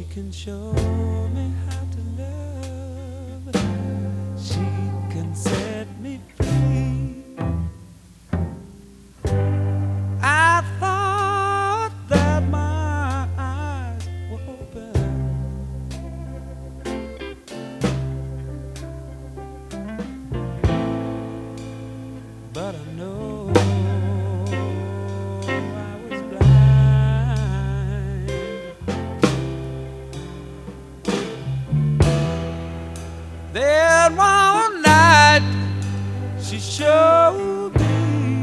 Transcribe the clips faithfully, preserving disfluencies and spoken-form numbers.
can show me how to love. She can set me free. I thought that my eyes were open, but I know I was blind. Then one night she showed me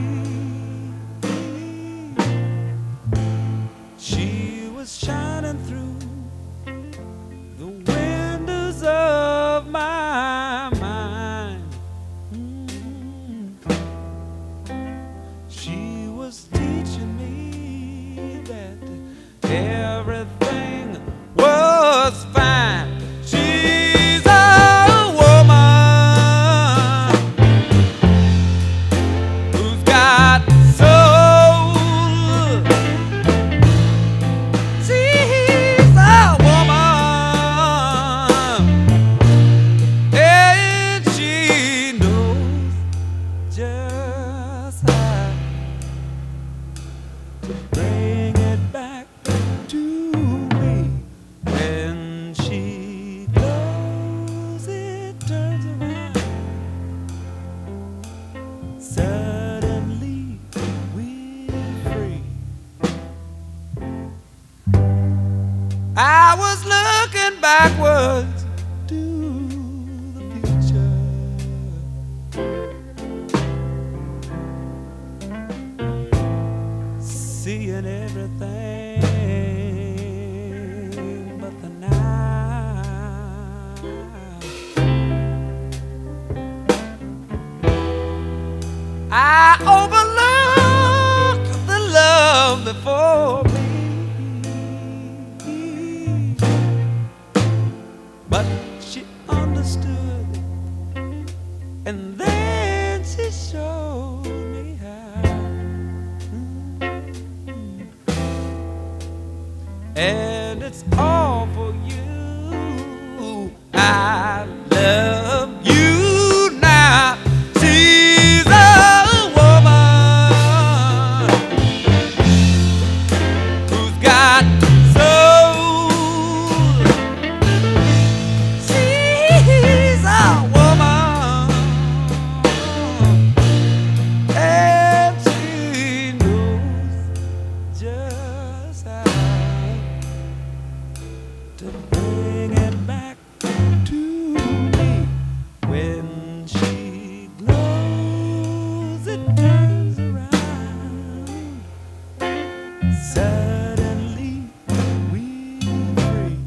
she was shining through the windows of my mind. Mm. She was teaching me that everything was fine. She's a woman who's got soul. She's a woman, and she knows just how to bring it back to me. When she goes, it turns around. Suddenly we're free. I was looking backwards to the future, seeing everything but the now. I overlooked the love before me, but she understood, and then she showed me how. Mm. And it's all for you. I love you now. She's a woman who's got soul. She's a woman, and she knows just how to bring it back to me. When she glows, it turns around. Suddenly we're free.